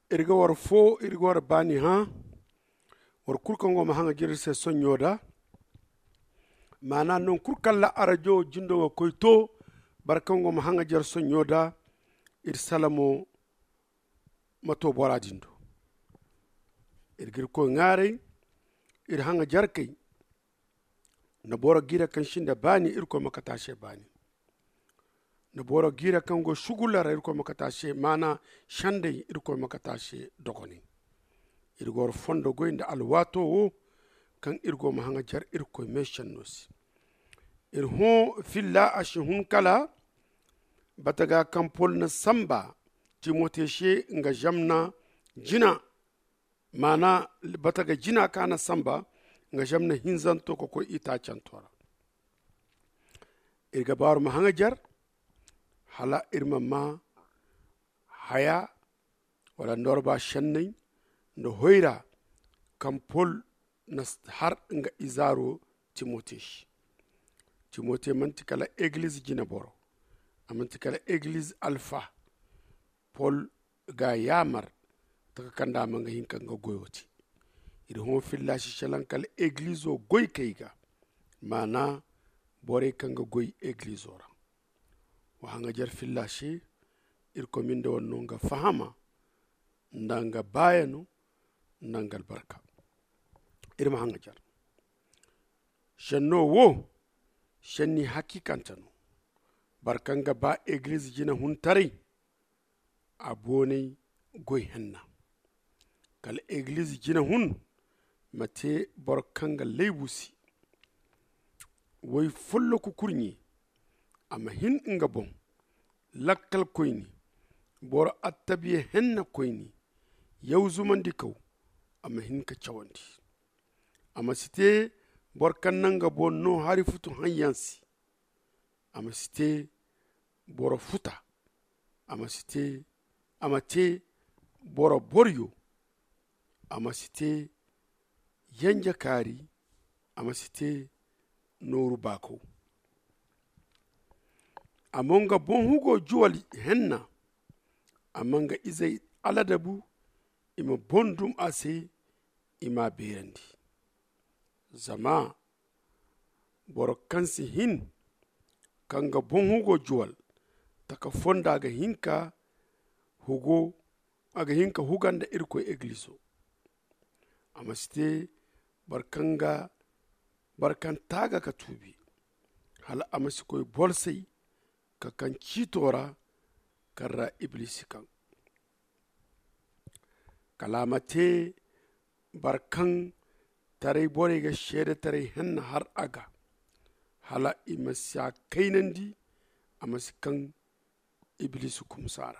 irga war fo irga war bani ha war kurkango ma hanga jirse sonyoda mana non kurkalla arajo jindo wa koyto barkango ma hanga jar sonyoda ir salamo mato bora dindo irgir ko ngare ir hanga jarkay na bora gira kan shinda bani irko makatashe bani na bora gira kan go shugulara irko makatashe mana shande irko makatashe dogoni irgor fondo goynda alwato wo kan irgo ma hanga jar irko meshannos ir ho filla ashhun kala bataga kan polna samba timoteshe nga jamna jina mana bataga jina kana samba nga jamna hinzanto ko ita chantora irga bar ma hanga jar hala irma ma haya wala norba shannay ndo hoyra kam pol na har nga izaro timote mantikala église jina boro amantikala église alpha pol ga yamar taka kanda manga hinka nga goyoti ida hon fillashi shalankal église o goy kayga mana bore kanga goy église ora wa hanga jar fillashi irko minde wonno nga fahama ndanga bayanu nangal barka irma hanga jar shanno wo shanni hakikantano barkanga ba église jina huntari aboney goy henna kal église jina hun mate barkanga leybusi woy follo ko kurni ama hin nga bon lakkal koyni bor attabiye henna koyni yawzumandi kaw ama hin ka cawandi ama site borkan nanga bonno hari futu hanyansi ama site boro futa ama site ama te boro boryo ama site yanja kari ama site noru bako amonga bon hugo juwal henna amanga izay aladabu ima bondum ase ima berendi zama boro kansi hin kanga bon hugo juwal taka fonda aga hinka hugo aga hinka huganda irko église amasite barkan taga ka tubi hala amasikoy bolsey ka kan citora karra iblisi kan kalamate barkan tare bore ga shede tare henna har aga hala imasa kainandi amasikan iblisu kumsara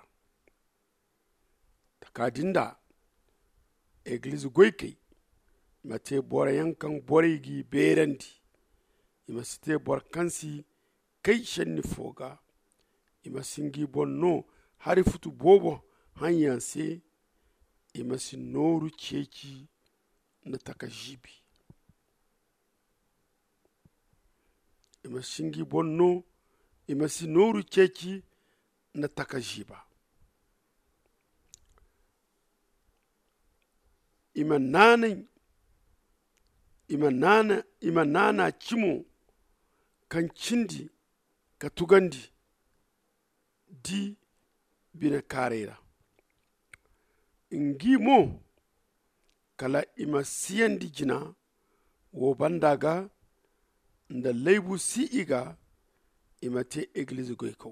takadinda église goykey mate bore yankan bore gi berandi imasite borkansi kay shenni foga imasingi bonno hari futu bobo hanyanse imasi noru ceci na taka jibi imasingi bonno imasi noru ceci na taka jiba imanana cimo kan cindi ka tugandi di bina karera ingimo kala ima siyandi jina wo bandaga nda leybu si'iga ima te église goykow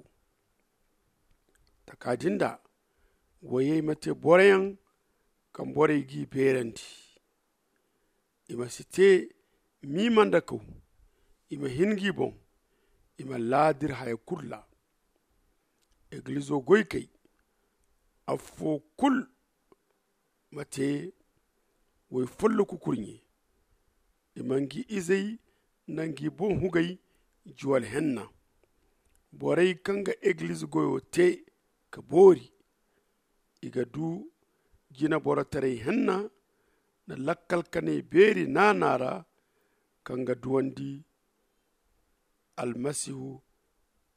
takadinda woye mate boreyan kan bore gi berandi ima site mimanda kow ima hingi bon ima ladir haya kurla église o goykey afo kul mate woy follo ku kurnye imangi izey nangi bon hugay juwal henna borey kanga église goyo te ka bori iga du jina bora tare henna na lakkal kane beri nanara kanga duwandi almasihu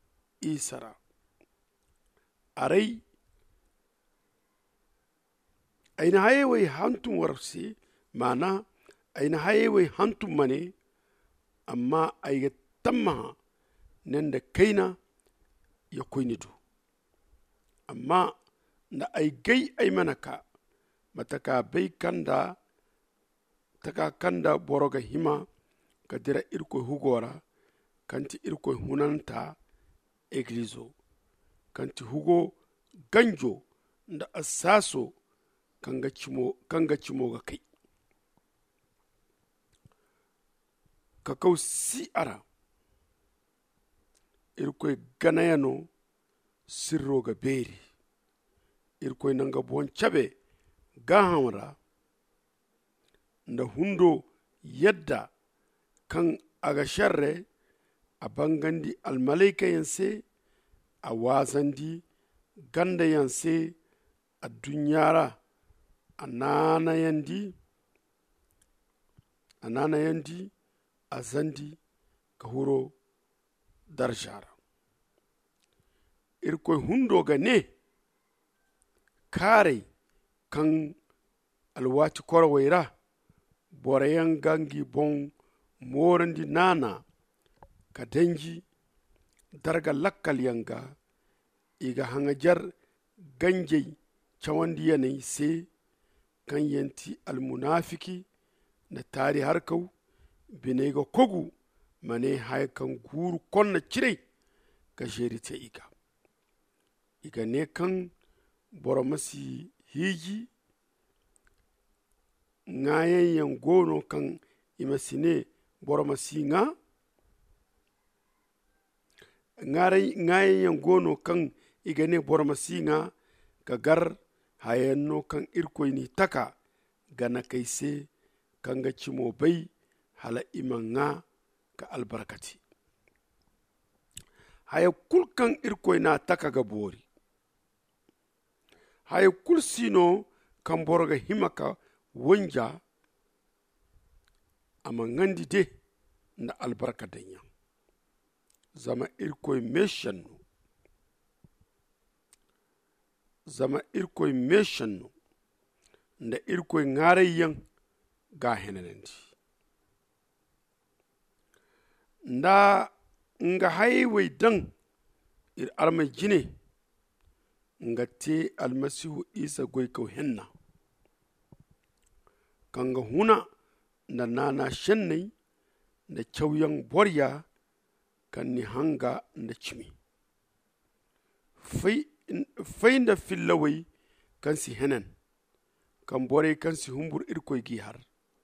isara aray aina hayewai hantum warsi mana aina hayewai hantum mane amma aiga tamma nan da kaina ya koinidu amma da ai gai ai manaka mataka bai kanda taka kanda boroga hima kadira irko hugora kanti irko hunanta eglizo kanti hugo ganjo da asaso kanga cimo ga kai kakau si ara irko ganayano sirro ga beri irko nanga bon chabe gahamra da hundo yadda kan aga sharre a bangandi almalaika yanse a wasandi ganda yanse a dunyara a nana yandi a zandi ka huro darshara irkoy hundo ga ne kare kan alwati korwaira borayan gangi bon morandi nana ka danji darga lakkal yanga iga hangajar ganjei cawandi yanayi se kan yanti almunafiki na tari harkau bine ga kogu mane hay kan guru konna cirei ga jerite iga ne kan boromasi hiji ngayen yan gono kan imasine boromasi ngayen yan gono kan igane boromasi nga kagar hayanno kan irkoyni taka gana kaise kan ga cimo bai hala iman nga ka albarkati haya kulkan irkoy na taka ga bori haya kul sino kan borga himaka wanja ama ngandi de na albarka danya zama irkoy meshanno nda irkoy ngarayen ga henanandi nda nga hayway dan ir arma jine nga te almasihu isa goy kaw henna kanga huna nda nana shennai nda chawyan borya kan ni hanga nda chimi fai nda fillawai kan si henan kan bore kan si humbur irkoy gi har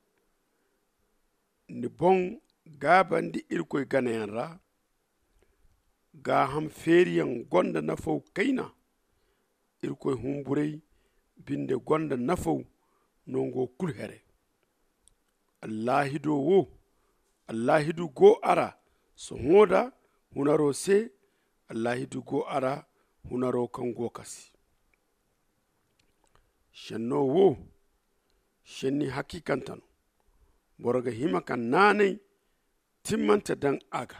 ni bon gabandi irkoy ganayan ra ga ham feriyan gonda na fau kaina irkoy humburei binde gonda na fau nongo kulhere allahidu go ara so hoda hunaro se allahidu go ara hunaro kan go kasi shenno wo shenni hakikantano boroga hima kan nanai timmanta dan aga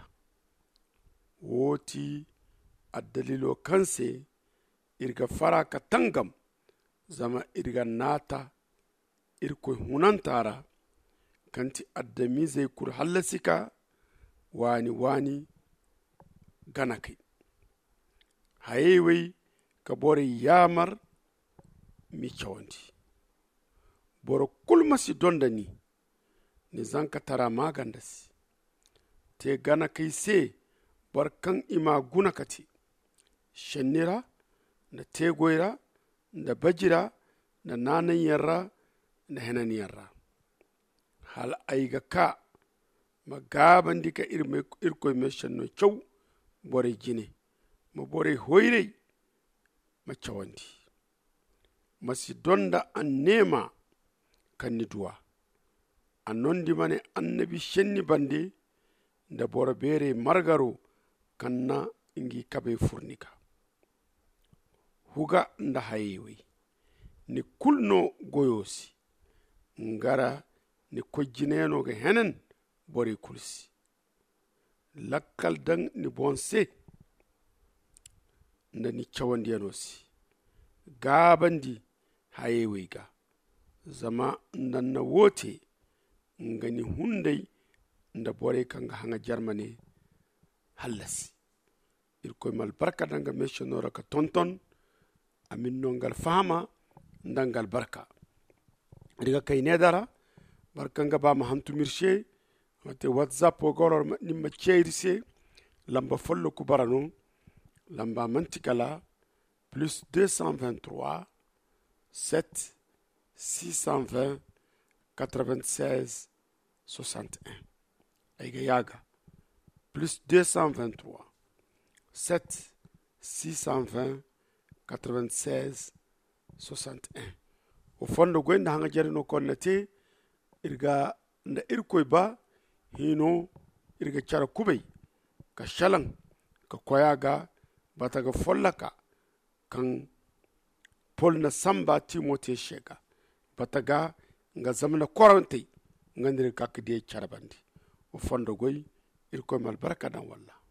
woti addalilo kanse irga fara ka tangam zama irga nata irkoy hunantara kanti addami zai kur hallasika wani gana kai hayewai ka bore yamar mi cawandi boro kulmasi donda ni zanka tara magandasi te gana kai se barkan ima guna kati shennira da tegoira da bajira da nanan yarra da henan yarra hal aiga ka magaban dika irkoy meshanno chow bore jine ma bore hoyrey ma cawandi masi donda an nema kanni duwa an nondi mane annabi shenni bande nda bora bere margaro kanna ingi kabe furnika huga nda hayewi ni kulno goyosi ngara ni kojjineno ga henen bore kulsi lakkal dan ni bonse nda ni cawandiyanosi gabandi hayewi ga zama ndan na wote ngani hundai nda bore kanga hanga jarmane halasi irkoy mal barka danga messionora ka tonton amin nongal fahama ndangal barka riga kay nedara barkanga ba ma hantu mirshe mate whatsapp o goror nimma cheirise lamba follo ku barano lamba mantikala plus 223 7 620 96 61 ayga yaga plus 223 7 620 96 61 o fondo goynda hanga jarino konnate irga nda irkoy ba hino irga cara kubay ka shalan ka koyaga bataga follaka kan polna samba timote shega bataga nga zamana korante ngandire kakde carabandi o fondo goy irkoy mal baraka dan walla